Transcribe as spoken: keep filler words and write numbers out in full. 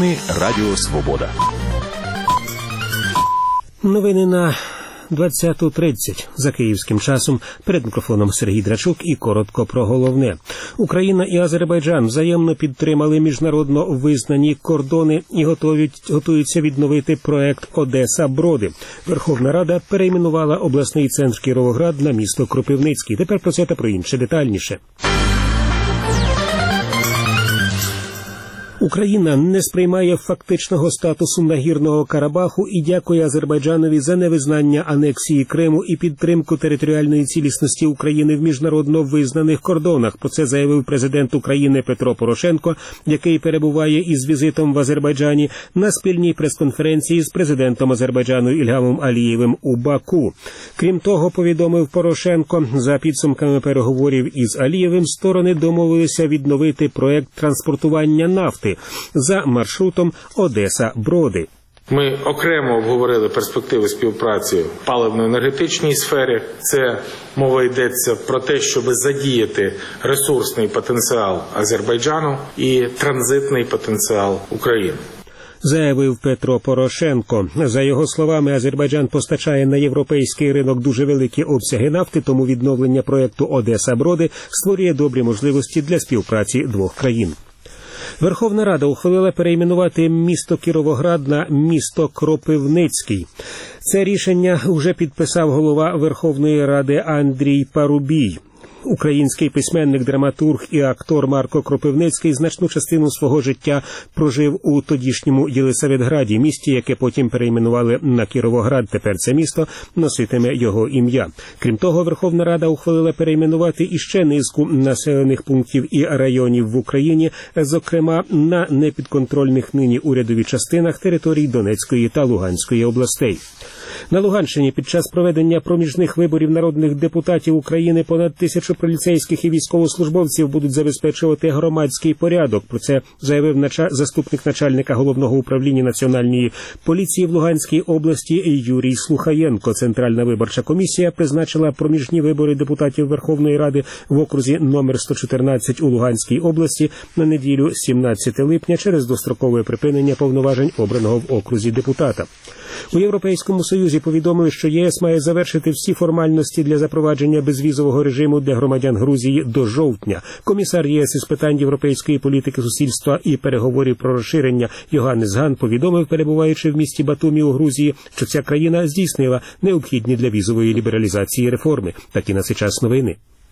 Новини Радіо Свобода. Новини на двадцяту тридцять за київським часом. Перед мікрофоном Сергій Драчук і коротко про головне. Україна і Азербайджан взаємно підтримали міжнародно визнані кордони і готують, готуються відновити проект Одеса-Броди. Верховна Рада перейменувала обласний центр Кіровоград на місто Кропивницький. Тепер про це та про інше детальніше. Україна не сприймає фактичного статусу Нагірного Карабаху і дякує Азербайджанові за невизнання анексії Криму і підтримку територіальної цілісності України в міжнародно визнаних кордонах. Про це заявив президент України Петро Порошенко, який перебуває із візитом в Азербайджані на спільній прес-конференції з президентом Азербайджану Ільгамом Алієвим у Баку. Крім того, повідомив Порошенко, за підсумками переговорів із Алієвим сторони домовилися відновити проект транспортування нафти за маршрутом Одеса-Броди. Ми окремо обговорили перспективи співпраці в паливно-енергетичній сфері. Це мова йдеться про те, щоб задіяти ресурсний потенціал Азербайджану і транзитний потенціал України. Заявив Петро Порошенко. За його словами, Азербайджан постачає на європейський ринок дуже великі обсяги нафти, тому відновлення проєкту Одеса-Броди створює добрі можливості для співпраці двох країн. Верховна Рада ухвалила перейменувати місто Кіровоград на місто Кропивницький. Це рішення вже підписав голова Верховної Ради Андрій Парубій. Український письменник, драматург і актор Марко Кропивницький значну частину свого життя прожив у тодішньому Єлисаветграді, місті, яке потім перейменували на Кіровоград. Тепер це місто носитиме його ім'я. Крім того, Верховна Рада ухвалила перейменувати іще низку населених пунктів і районів в Україні, зокрема на непідконтрольних нині урядові частинах територій Донецької та Луганської областей. На Луганщині під час проведення проміжних виборів народних депутатів України понад тисячу поліцейських і військовослужбовців будуть забезпечувати громадський порядок. Про це заявив нача... заступник начальника Головного управління Національної поліції в Луганській області Юрій Слухаєнко. Центральна виборча комісія призначила проміжні вибори депутатів Верховної Ради в окрузі номер сто чотирнадцять у Луганській області на неділю сімнадцятого липня через дострокове припинення повноважень обраного в окрузі депутата. У Європейському Союзі повідомили, що ЄС має завершити всі формальності для запровадження безвізового режиму для громадян Грузії до жовтня. Комісар ЄС із питань європейської політики, суспільства і переговорів про розширення Йоганнес Ган повідомив, перебуваючи в місті Батумі у Грузії, що ця країна здійснила необхідні для візової лібералізації реформи. Такі на цей час новини.